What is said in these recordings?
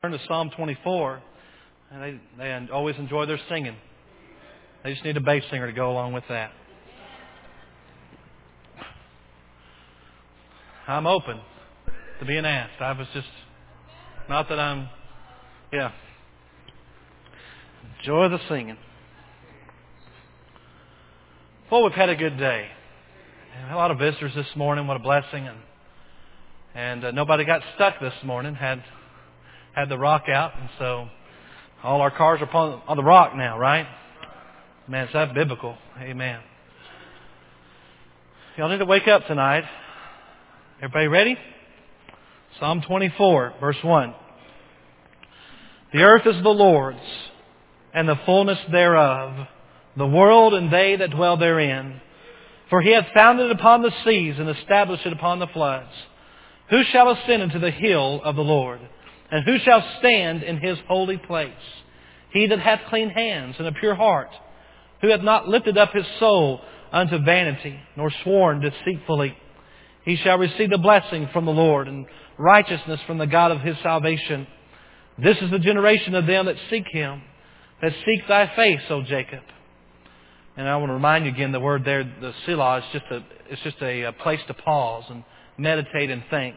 turn to Psalm 24, and they always enjoy their singing. They just need a bass singer to go along with that. I'm open to being asked. I was just, not that I'm, enjoy the singing. Well, we've had a good day. A lot of visitors this morning. What a blessing. And nobody got stuck this morning. Had the rock out. And so all our cars are on the rock now, right? Man, is that biblical? Amen. Y'all need to wake up tonight. Everybody ready? Psalm 24, verse 1. The earth is the Lord's, and the fullness thereof, the world and they that dwell therein. For He hath founded it upon the seas and established it upon the floods. Who shall ascend into the hill of the Lord? And who shall stand in His holy place? He that hath clean hands and a pure heart, who hath not lifted up his soul unto vanity, nor sworn deceitfully. He shall receive the blessing from the Lord, and righteousness from the God of his salvation. This is the generation of them that seek Him, that seek Thy face, O Jacob. And I want to remind you again, the word there, the Selah, it's just a place to pause and meditate and think.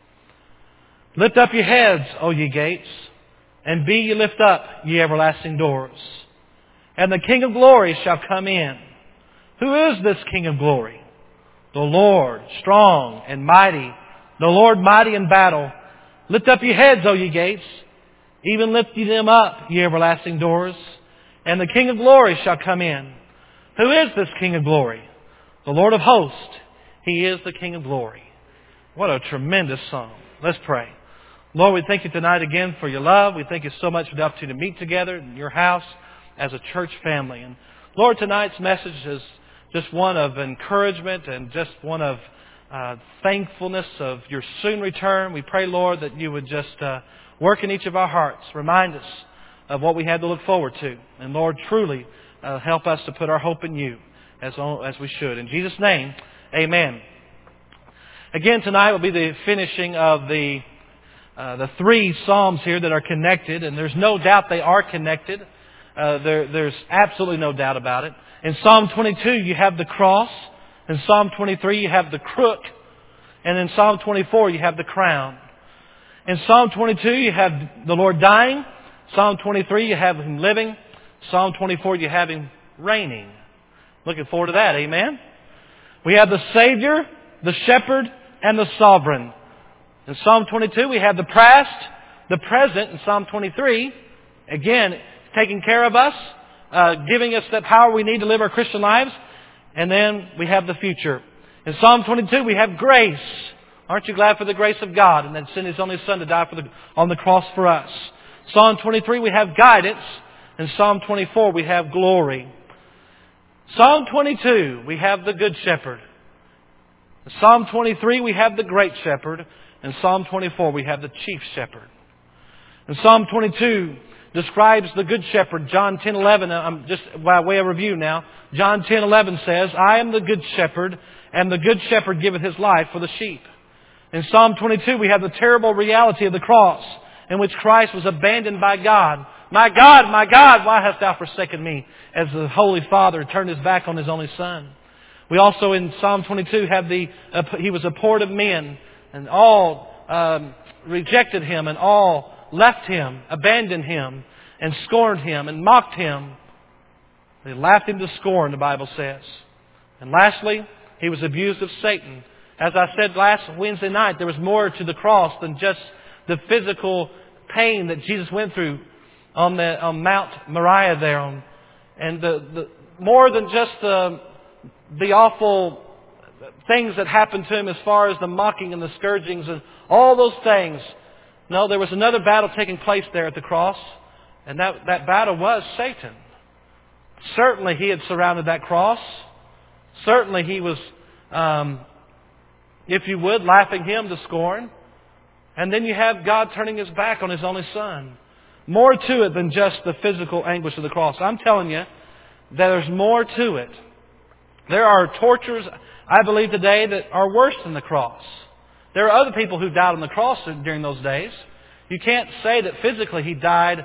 Lift up your heads, O ye gates, and be ye lift up, ye everlasting doors. And the King of glory shall come in. Who is this King of glory? The Lord, strong and mighty, the Lord mighty in battle. Lift up your heads, O ye gates, even lift ye them up, ye everlasting doors. And the King of glory shall come in. Who is this King of glory? The Lord of hosts. He is the King of glory. What a tremendous song. Let's pray. Lord, we thank You tonight again for Your love. We thank You so much for the opportunity to meet together in Your house as a church family. And Lord, tonight's message is just one of encouragement and just one of thankfulness of Your soon return. We pray, Lord, that You would just work in each of our hearts. Remind us of what we had to look forward to. And Lord, truly help us to put our hope in You as we should. In Jesus' name, amen. Again, tonight will be the finishing of the three Psalms here that are connected. And there's no doubt they are connected. There's absolutely no doubt about it. In Psalm 22, you have the cross. In Psalm 23, you have the crook. And in Psalm 24, you have the crown. In Psalm 22, you have the Lord dying. Psalm 23, you have Him living. Psalm 24, you have Him reigning. Looking forward to that, amen? We have the Savior, the Shepherd, and the Sovereign. In Psalm 22, we have the past, the present. In Psalm 23, again, taking care of us, giving us that power we need to live our Christian lives. And then we have the future. In Psalm 22, we have grace. Aren't you glad for the grace of God? And that sent His only Son to die on the cross for us. Psalm 23, we have guidance. In Psalm 24, we have glory. Psalm 22, we have the Good Shepherd. In Psalm 23, we have the Great Shepherd. In Psalm 24, we have the Chief Shepherd. In Psalm 22, describes the Good Shepherd. John 10:11, just by way of review now. John 10:11 says, I am the Good Shepherd, and the Good Shepherd giveth His life for the sheep. In Psalm 22, we have the terrible reality of the cross, in which Christ was abandoned by God. My God, why hast Thou forsaken me? As the Holy Father turned His back on His only Son. We also in Psalm 22 have He was abhorred of men, and all rejected Him, and all left Him, abandoned Him, and scorned Him, and mocked Him. They laughed Him to scorn, the Bible says. And lastly, He was abused of Satan. As I said last Wednesday night, there was more to the cross than just the physical pain that Jesus went through on Mount Moriah there. And the more than just the awful things that happened to Him as far as the mocking and the scourgings and all those things. No, there was another battle taking place there at the cross. And that battle was Satan. Certainly he had surrounded that cross. Certainly he was, if you would, laughing Him to scorn. And then you have God turning His back on His only Son. More to it than just the physical anguish of the cross. I'm telling you, there's more to it. There are tortures, I believe today, that are worse than the cross. There are other people who died on the cross during those days. You can't say that physically He died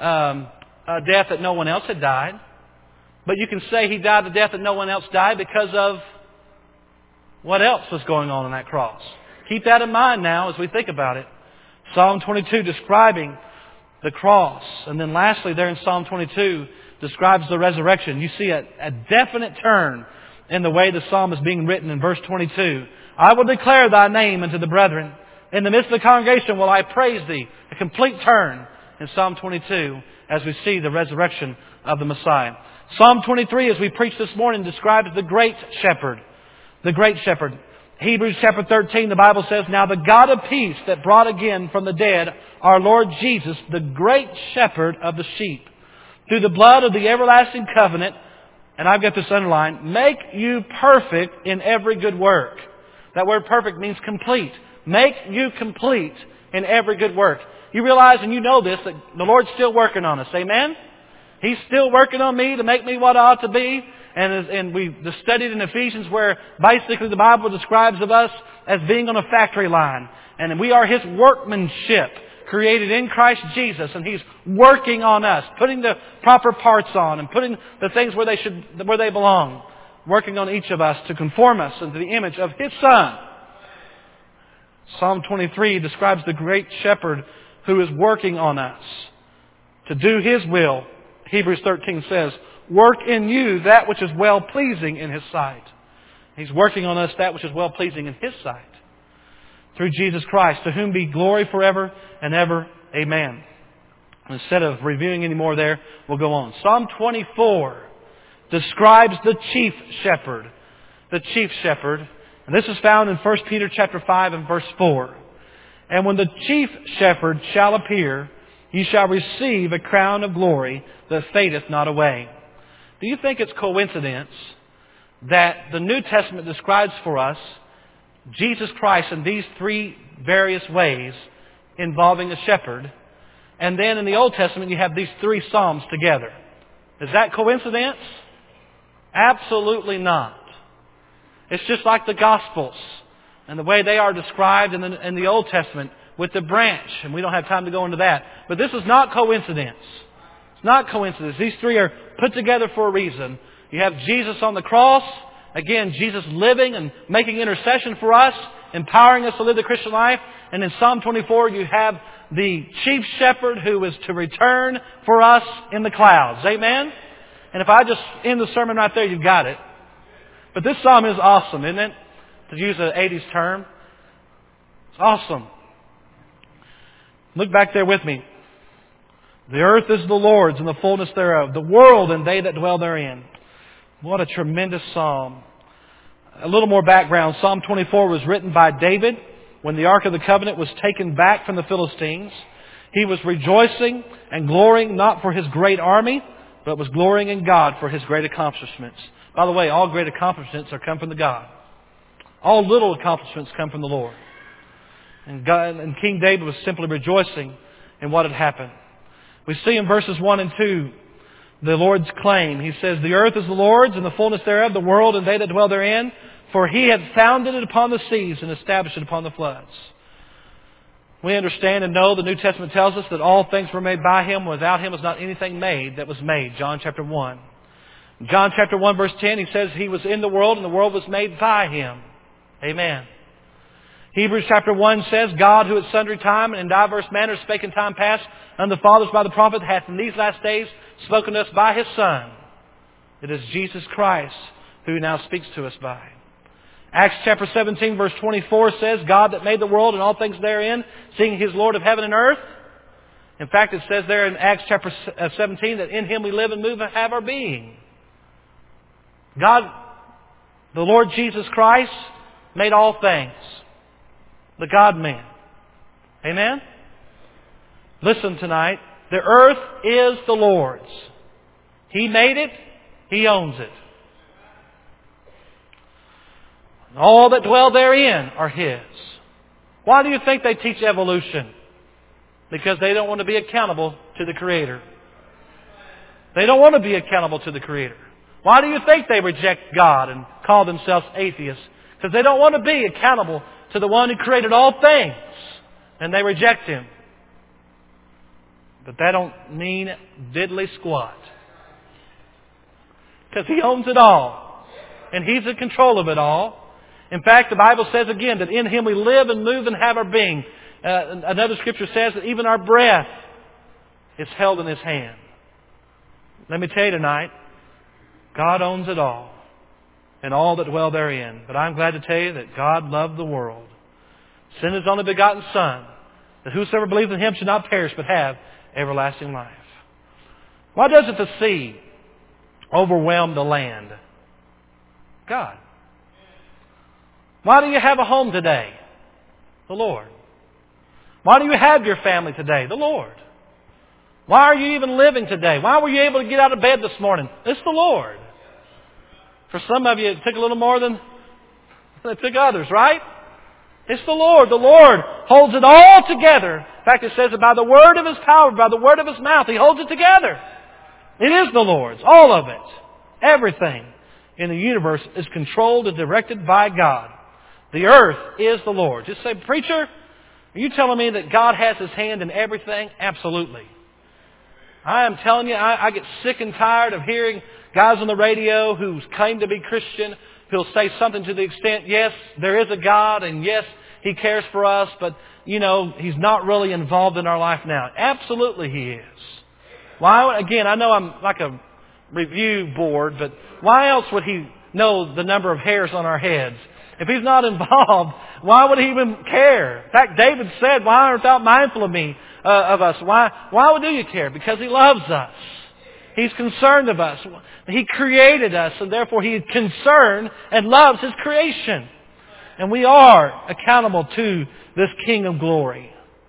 a death that no one else had died. But you can say He died the death that no one else died because of what else was going on that cross. Keep that in mind now as we think about it. Psalm 22 describing the cross. And then lastly there in Psalm 22 describes the resurrection. You see a definite turn in the way the psalm is being written in verse 22. I will declare Thy name unto the brethren. In the midst of the congregation will I praise Thee. A complete turn in Psalm 22 as we see the resurrection of the Messiah. Psalm 23, as we preached this morning, describes the great shepherd. The great shepherd. Hebrews chapter 13, the Bible says, Now the God of peace that brought again from the dead our Lord Jesus, the great shepherd of the sheep, through the blood of the everlasting covenant, and I've got this underlined, make you perfect in every good work. That word perfect means complete. Make you complete in every good work. You realize, and you know this, that the Lord's still working on us. Amen? He's still working on me to make me what I ought to be. And we studied in Ephesians where basically the Bible describes of us as being on a factory line. And we are His workmanship, created in Christ Jesus. And He's working on us, putting the proper parts on and putting the things where they belong. Working on each of us to conform us into the image of His Son. Psalm 23 describes the great shepherd who is working on us to do His will. Hebrews 13 says, work in you that which is well-pleasing in His sight. He's working on us that which is well-pleasing in His sight. Through Jesus Christ, to whom be glory forever and ever. Amen. Instead of reviewing any more there, we'll go on. Psalm 24 describes the chief shepherd. The chief shepherd. And this is found in 1 Peter chapter 5 and verse 4. And when the chief shepherd shall appear, ye shall receive a crown of glory that fadeth not away. Do you think it's coincidence that the New Testament describes for us Jesus Christ in these three various ways involving a shepherd, and then in the Old Testament you have these three psalms together? Is that coincidence? Absolutely not. It's just like the Gospels and the way they are described in the Old Testament with the branch. And we don't have time to go into that. But this is not coincidence. It's not coincidence. These three are put together for a reason. You have Jesus on the cross. Again, Jesus living and making intercession for us, empowering us to live the Christian life. And in Psalm 24, you have the chief shepherd who is to return for us in the clouds. Amen? And if I just end the sermon right there, you've got it. But this psalm is awesome, isn't it? To use an 80s term. It's awesome. Look back there with me. The earth is the Lord's and the fullness thereof, the world and they that dwell therein. What a tremendous psalm. A little more background. Psalm 24 was written by David when the Ark of the Covenant was taken back from the Philistines. He was rejoicing and glorying not for his great army, but was glorying in God for His great accomplishments. By the way, all great accomplishments come from the God. All little accomplishments come from the Lord. And King David was simply rejoicing in what had happened. We see in verses 1 and 2 the Lord's claim. He says, the earth is the Lord's and the fullness thereof, the world and they that dwell therein. For He hath founded it upon the seas and established it upon the floods. We understand and know the New Testament tells us that all things were made by Him. Without Him was not anything made that was made. John chapter 1. In John chapter 1 verse 10, He says He was in the world and the world was made by Him. Amen. Hebrews chapter 1 says, God who at sundry time and in diverse manners spake in time past unto the fathers by the prophet hath in these last days spoken to us by His Son. It is Jesus Christ who now speaks to us by. Acts chapter 17 verse 24 says, God that made the world and all things therein, seeing He is Lord of heaven and earth. In fact, it says there in Acts chapter 17 that in Him we live and move and have our being. God, the Lord Jesus Christ, made all things. The God-man. Amen? Listen tonight. The earth is the Lord's. He made it. He owns it. All that dwell therein are His. Why do you think they teach evolution? Because they don't want to be accountable to the Creator. They don't want to be accountable to the Creator. Why do you think they reject God and call themselves atheists? Because they don't want to be accountable to the one who created all things. And they reject Him. But that don't mean diddly squat. Because He owns it all. And He's in control of it all. In fact, the Bible says again that in Him we live and move and have our being. Another scripture says that even our breath is held in His hand. Let me tell you tonight, God owns it all and all that dwell therein. But I'm glad to tell you that God loved the world, sent His only begotten Son, that whosoever believes in Him should not perish but have everlasting life. Why doesn't the sea overwhelm the land? God. Why do you have a home today? The Lord. Why do you have your family today? The Lord. Why are you even living today? Why were you able to get out of bed this morning? It's the Lord. For some of you, it took a little more than it took others, right? It's the Lord. The Lord holds it all together. In fact, it says that by the word of His power, by the word of His mouth, He holds it together. It is the Lord's. All of it. Everything in the universe is controlled and directed by God. The earth is the Lord. Just say, preacher, are you telling me that God has His hand in everything? Absolutely. I am telling you, I get sick and tired of hearing guys on the radio who claim to be Christian who'll say something to the extent, yes, there is a God, and yes, He cares for us, but, He's not really involved in our life now. Absolutely He is. Why? Again, I know I'm like a review board, but why else would He know the number of hairs on our heads? If He's not involved, why would He even care? In fact, David said, why art thou mindful of me, of us? Why do you care? Because He loves us. He's concerned of us. He created us, and therefore He is concerned and loves His creation. And we are accountable to this King of glory.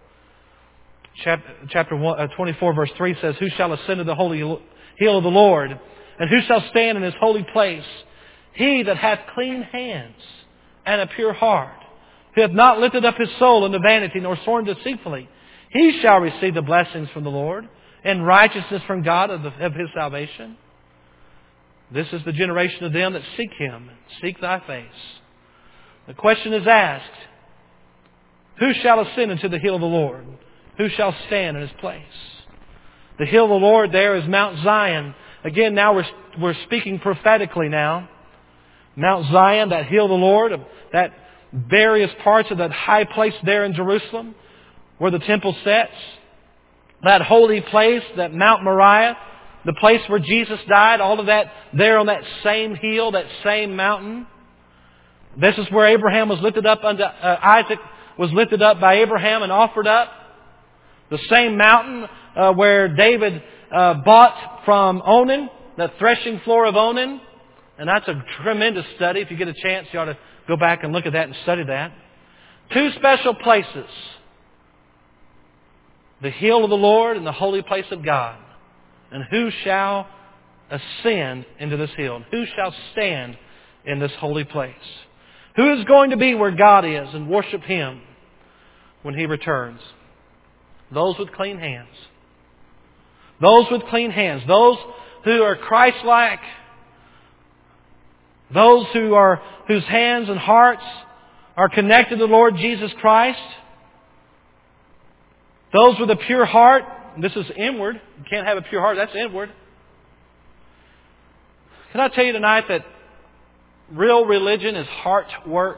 Chapter 24, verse 3 says, who shall ascend to the holy hill of the Lord? And who shall stand in His holy place? He that hath clean hands and a pure heart, who hath not lifted up his soul into vanity, nor sworn deceitfully, he shall receive the blessings from the Lord, and righteousness from God of His salvation. This is the generation of them that seek Him, seek Thy face. The question is asked, who shall ascend into the hill of the Lord? Who shall stand in His place? The hill of the Lord there is Mount Zion. Again, now we're speaking prophetically now. Mount Zion, that hill of the Lord, that various parts of that high place there in Jerusalem, where the temple sits, that holy place, that Mount Moriah, the place where Jesus died, all of that there on that same hill, that same mountain. This is where Abraham was lifted up unto Isaac was lifted up by Abraham and offered up. The same mountain where David bought from Onan, the threshing floor of Onan. And that's a tremendous study. If you get a chance, you ought to go back and look at that and study that. Two special places. The hill of the Lord and the holy place of God. And who shall ascend into this hill? And who shall stand in this holy place? Who is going to be where God is and worship Him when He returns? Those with clean hands. Those with clean hands. Those who are Christ-like. Those whose hands and hearts are connected to the Lord Jesus Christ. Those with a pure heart. This is inward. You can't have a pure heart. That's inward. Can I tell you tonight that real religion is heart work?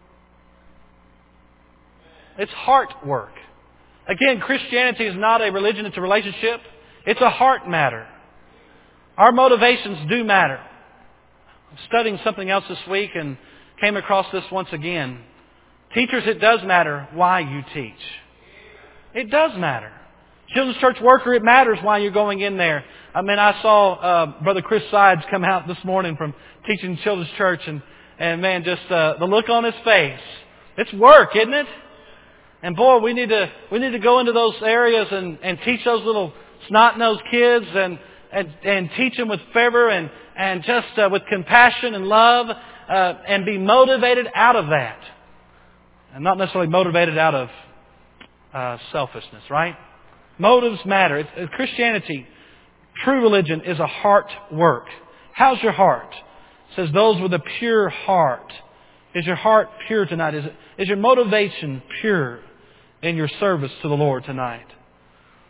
It's heart work. Again, Christianity is not a religion. It's a relationship. It's a heart matter. Our motivations do matter. I'm studying something else this week and came across this once again. Teachers, it does matter why you teach. It does matter. Children's church worker, it matters why you're going in there. I mean, I saw Brother Chris Sides come out this morning from teaching children's church, and man, just the look on his face. It's work, isn't it? And boy, we need to go into those areas and teach those little snot-nosed kids and teach them with fervor and just with compassion and love and be motivated out of that. And not necessarily motivated out of selfishness, right? Motives matter. Christianity, true religion, is a heart work. How's your heart? It says those with a pure heart. Is your heart pure tonight? Is your motivation pure in your service to the Lord tonight?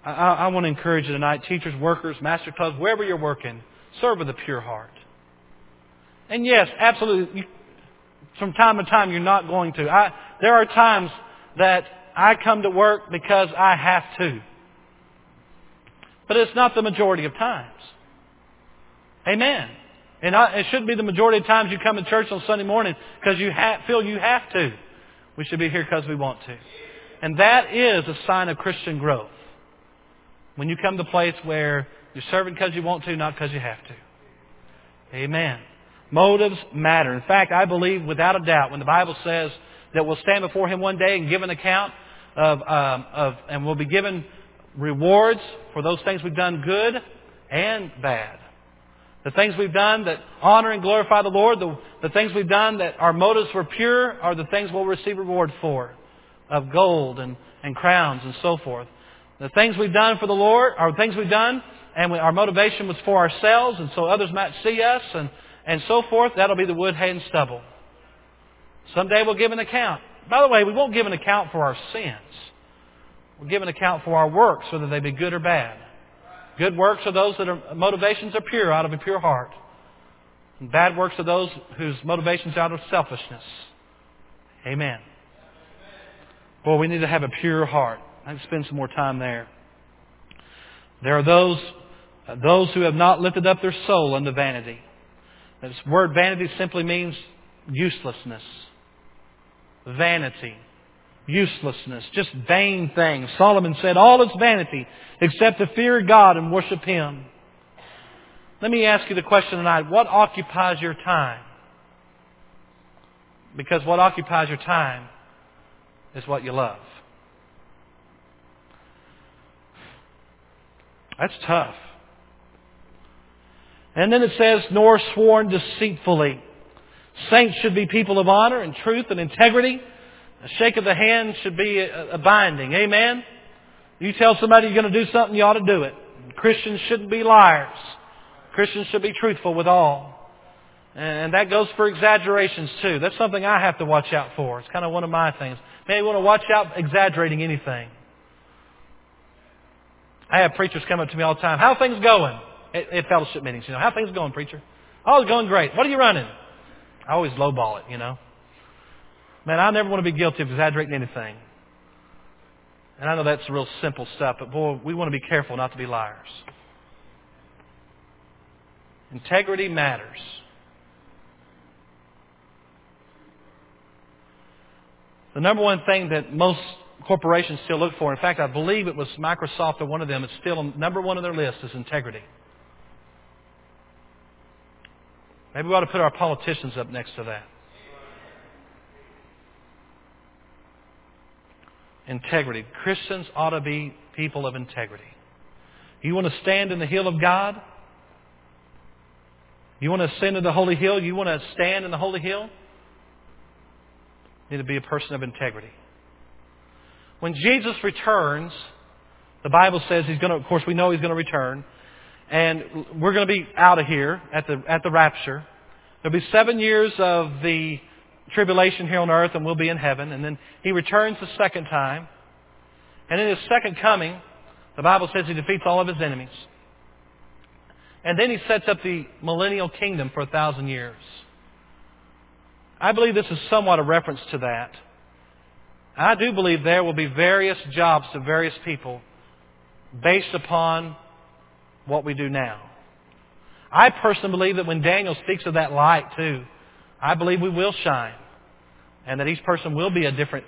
I want to encourage you tonight, teachers, workers, master clubs, wherever you're working, serve with a pure heart. And yes, absolutely, from time to time you're not going to. There are times that I come to work because I have to. But it's not the majority of times. Amen. And it shouldn't be the majority of times you come to church on Sunday morning because you feel you have to. We should be here because we want to. And that is a sign of Christian growth. When you come to a place where you're serving because you want to, not because you have to. Amen. Motives matter. In fact, I believe without a doubt when the Bible says that we'll stand before Him one day and give an account and we'll be given rewards for those things we've done good and bad. The things we've done that honor and glorify the Lord, the things we've done that our motives were pure are the things we'll receive reward for, of gold and crowns and so forth. The things we've done for the Lord are things we've done and our motivation was for ourselves and so others might see us and so forth. That'll be the wood, hay, and stubble. Someday we'll give an account. By the way, we won't give an account for our sins. We'll give an account for our works, whether they be good or bad. Good works are those that are motivations are pure, out of a pure heart. And bad works are those whose motivations are out of selfishness. Amen. Boy, we need to have a pure heart. I can spend some more time there. There are those who have not lifted up their soul unto vanity. This word vanity simply means uselessness. Vanity. Uselessness. Just vain things. Solomon said, all is vanity except to fear God and worship Him. Let me ask you the question tonight. What occupies your time? Because what occupies your time is what you love. That's tough. And then it says, nor sworn deceitfully. Saints should be people of honor and truth and integrity. A shake of the hand should be a binding. Amen? You tell somebody you're going to do something, you ought to do it. Christians shouldn't be liars. Christians should be truthful with all. And that goes for exaggerations too. That's something I have to watch out for. It's kind of one of my things. Maybe want to watch out exaggerating anything. I have preachers come up to me all the time. How are things going? At fellowship meetings, how are things going, preacher? Oh, it's going great. What are you running? I always lowball it, Man, I never want to be guilty of exaggerating anything. And I know that's real simple stuff, but boy, we want to be careful not to be liars. Integrity matters. The number one thing that most corporations still look for, in fact, I believe it was Microsoft or one of them, it's still number one on their list, is integrity. Maybe we ought to put our politicians up next to that. Integrity. Christians ought to be people of integrity. You want to stand in the hill of God? You want to ascend to the holy hill? You want to stand in the holy hill? You need to be a person of integrity. When Jesus returns, the Bible says He's going to, of course we know He's going to return, and we're going to be out of here at the rapture. There'll be 7 years of the tribulation here on earth and we'll be in heaven. And then He returns the second time. And in His second coming, the Bible says He defeats all of His enemies. And then He sets up the millennial kingdom for 1,000 years. I believe this is somewhat a reference to that. I do believe there will be various jobs to various people based upon what we do now. I personally believe that when Daniel speaks of that light too, I believe we will shine. And that each person will be a different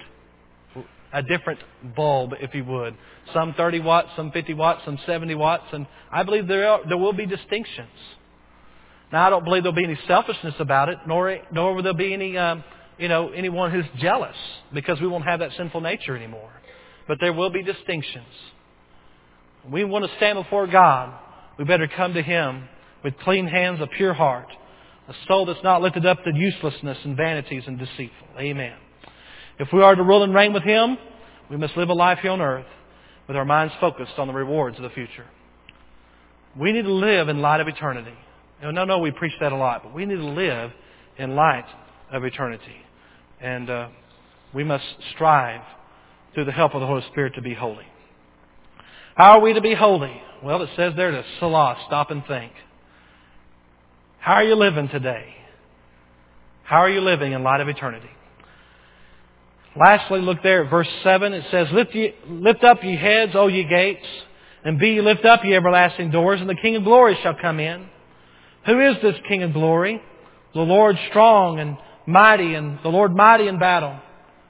bulb, if you would. Some 30 watts, some 50 watts, some 70 watts. And I believe there will be distinctions. Now, I don't believe there'll be any selfishness about it, nor will there be any, anyone who's jealous, because we won't have that sinful nature anymore. But there will be distinctions. We want to stand before God. We better come to Him with clean hands, a pure heart, a soul that's not lifted up to uselessness and vanities and deceitful. Amen. If we are to rule and reign with Him, we must live a life here on earth with our minds focused on the rewards of the future. We need to live in light of eternity. No, we preach that a lot, but we need to live in light of eternity. And we must strive through the help of the Holy Spirit to be holy. How are we to be holy? Well, it says there to Selah, stop and think. How are you living today? How are you living in light of eternity? Lastly, look there at verse 7. It says, Lift up ye heads, O ye gates, and be ye lift up ye everlasting doors, and the King of glory shall come in. Who is this King of glory? The Lord strong and mighty, and the Lord mighty in battle.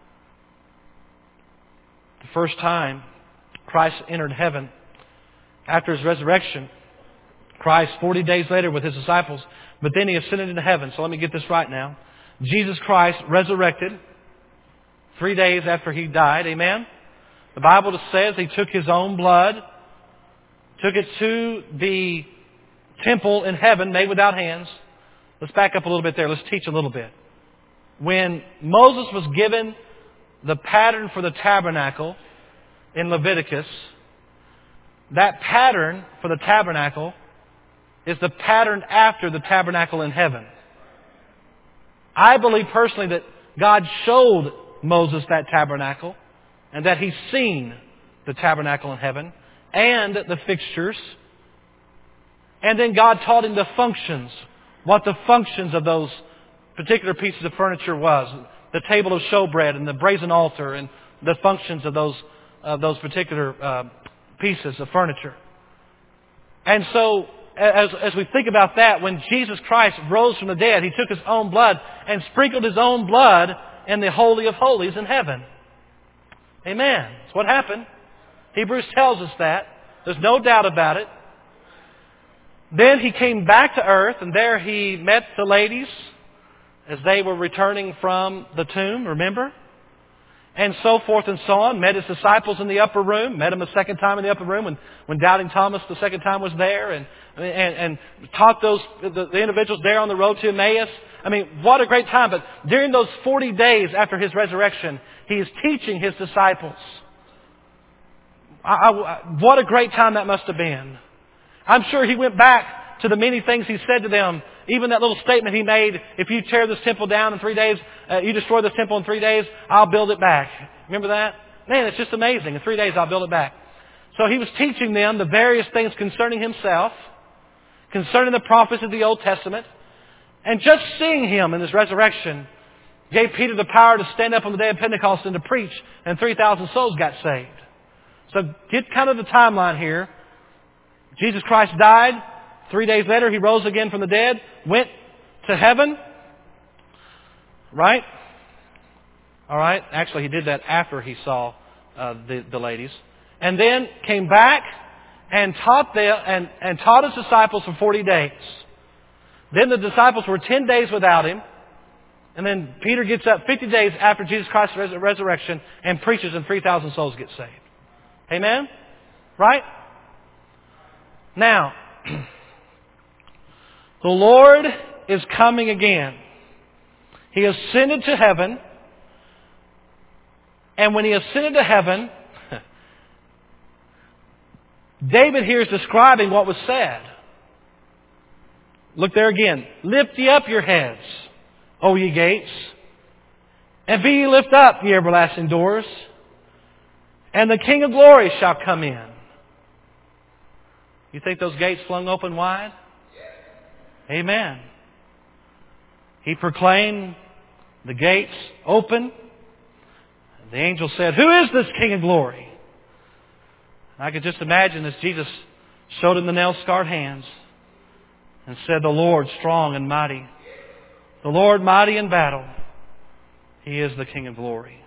The first time Christ entered heaven after His resurrection, Christ 40 days later with His disciples, but then He ascended into heaven. So let me get this right now. Jesus Christ resurrected 3 days after He died. Amen? The Bible just says He took His own blood, took it to the temple in heaven made without hands. Let's back up a little bit there. Let's teach a little bit. When Moses was given the pattern for the tabernacle in Leviticus, that pattern for the tabernacle is the pattern after the tabernacle in heaven. I believe personally that God showed Moses that tabernacle and that he's seen the tabernacle in heaven and the fixtures. And then God taught him the functions, what the functions of those particular pieces of furniture was. The table of showbread and the brazen altar and the functions of those particular pieces of furniture. And so, as we think about that, when Jesus Christ rose from the dead, He took His own blood and sprinkled His own blood in the Holy of Holies in heaven. Amen. That's what happened. Hebrews tells us that. There's no doubt about it. Then He came back to earth, and there He met the ladies as they were returning from the tomb, remember? And so forth and so on. Met His disciples in the upper room. Met them a second time in the upper room when Doubting Thomas the second time was there. And taught the individuals there on the road to Emmaus. I mean, what a great time. But during those 40 days after His resurrection, He is teaching His disciples. What a great time that must have been. I'm sure He went back to the many things He said to them. Even that little statement He made, if you tear this temple down in 3 days, you destroy this temple in 3 days, I'll build it back. Remember that? Man, it's just amazing. In 3 days, I'll build it back. So He was teaching them the various things concerning Himself, concerning the prophets of the Old Testament. And just seeing Him in His resurrection gave Peter the power to stand up on the day of Pentecost and to preach, and 3,000 souls got saved. So get kind of the timeline here. Jesus Christ died. 3 days later, He rose again from the dead, went to heaven. Right? All right. Actually, He did that after He saw the ladies. And then came back and taught His disciples for 40 days. Then the disciples were 10 days without Him. And then Peter gets up 50 days after Jesus Christ's resurrection and preaches, and 3,000 souls get saved. Amen? Right? Now, the Lord is coming again. He ascended to heaven. And when He ascended to heaven, David here is describing what was said. Look there again. Lift ye up your heads, O ye gates, and be ye lift up, ye everlasting doors, and the King of glory shall come in. You think those gates flung open wide? Amen. He proclaimed the gates open. The angel said, "Who is this King of glory?" I could just imagine as Jesus showed him the nail-scarred hands and said, "The Lord strong and mighty, the Lord mighty in battle. He is the King of glory."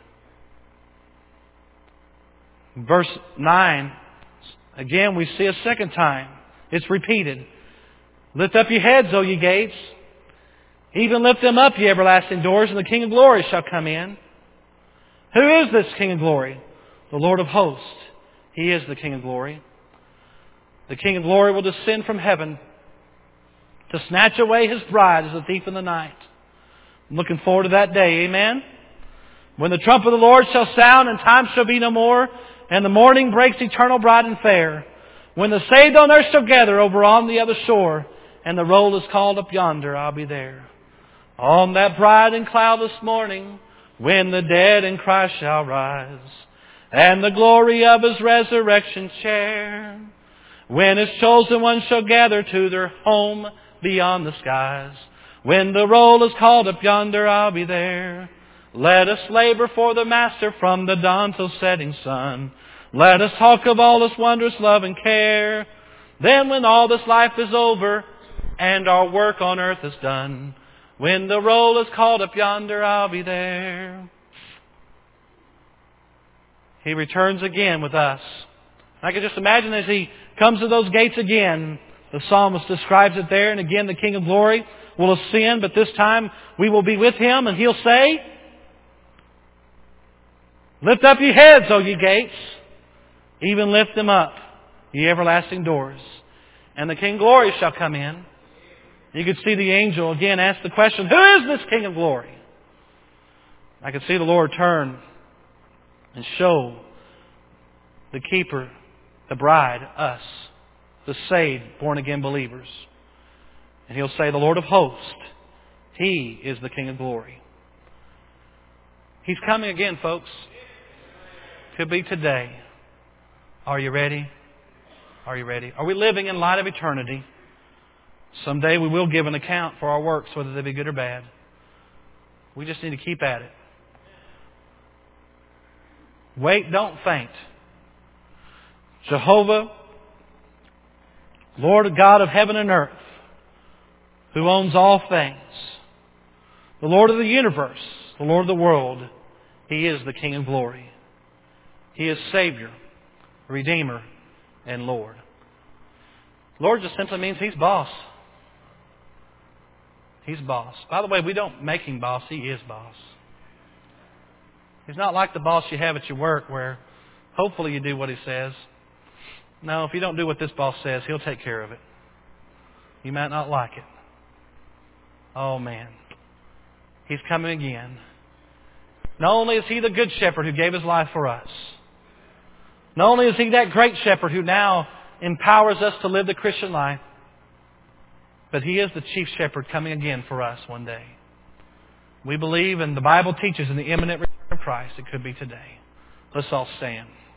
Verse 9, again we see a second time. It's repeated. Lift up your heads, O ye gates. Even lift them up, ye everlasting doors, and the King of glory shall come in. Who is this King of glory? The Lord of hosts. He is the King of glory. The King of glory will descend from heaven to snatch away His bride as a thief in the night. I'm looking forward to that day. Amen? When the trump of the Lord shall sound and time shall be no more, and the morning breaks eternal bright and fair. When the saved on earth shall gather over on the other shore, and the roll is called up yonder, I'll be there. On that bright and cloudless morning, when the dead in Christ shall rise, and the glory of His resurrection share. When His chosen ones shall gather to their home beyond the skies, when the roll is called up yonder, I'll be there. Let us labor for the Master from the dawn till setting sun. Let us talk of all His wondrous love and care. Then when all this life is over and our work on earth is done, when the roll is called up yonder, I'll be there. He returns again with us. I can just imagine as He comes to those gates again, the psalmist describes it there, and again the King of Glory will ascend, but this time we will be with Him, and He'll say, lift up ye heads, O ye gates, even lift them up, ye everlasting doors. And the King of Glory shall come in. You could see the angel again ask the question, who is this King of Glory? I could see the Lord turn and show the keeper, the bride, us, the saved, born-again believers. And He'll say, the Lord of hosts, He is the King of Glory. He's coming again, folks. Could be today. Are you ready? Are you ready? Are we living in light of eternity? Someday we will give an account for our works, whether they be good or bad. We just need to keep at it. Wait, don't faint. Jehovah, Lord God of heaven and earth, who owns all things, the Lord of the universe, the Lord of the world, He is the King of Glory. He is Savior, Redeemer, and Lord. Lord just simply means He's boss. He's boss. By the way, we don't make Him boss. He is boss. He's not like the boss you have at your work where hopefully you do what he says. No, if you don't do what this boss says, He'll take care of it. You might not like it. Oh man. He's coming again. Not only is He the good shepherd who gave His life for us, not only is He that great shepherd who now empowers us to live the Christian life, but He is the chief shepherd coming again for us one day. We believe, and the Bible teaches, in the imminent return of Christ. It could be today. Let's all stand.